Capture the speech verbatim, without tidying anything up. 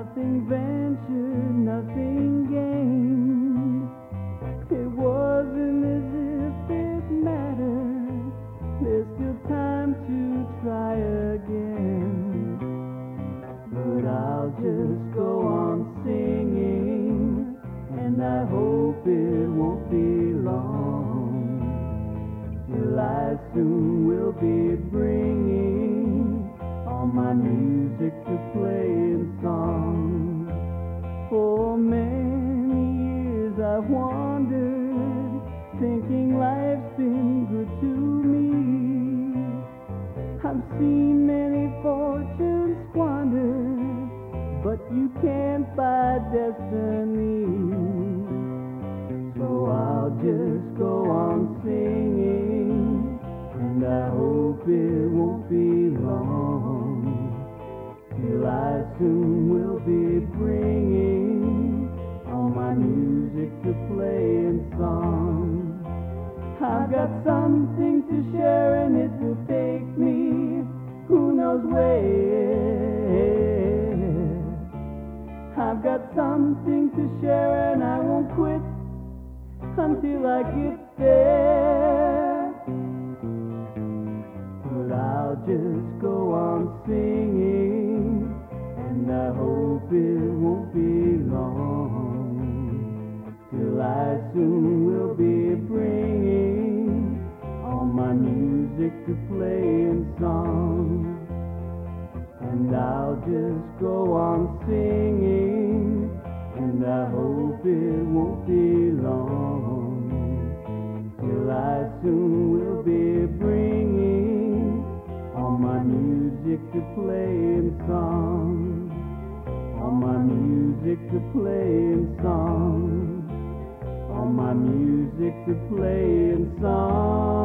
Nothing ventured, nothing gained. It wasn't as if it mattered. There's still time to try again. But I'll just go on singing, and I hope it won't be long till I soon will be bringing all my music to play in song. For many years I've wandered, thinking life's been good to me. I've seen many fortunes squandered, but you can't buy destiny. So I'll just go on singing, and I hope it won't be long till I soon will be bringing all my music to play in song. I've got something to share, and it will take me who knows where. I've got something to share, and I won't quit until I get there. But I'll just go on singing, and I hope it won't be long till I soon will be bringing all my music to play in song. And I'll just go on singing, and I hope it won't be long till I soon will be bringing all my music to play in song. All my music to play in song. All my music to play in song.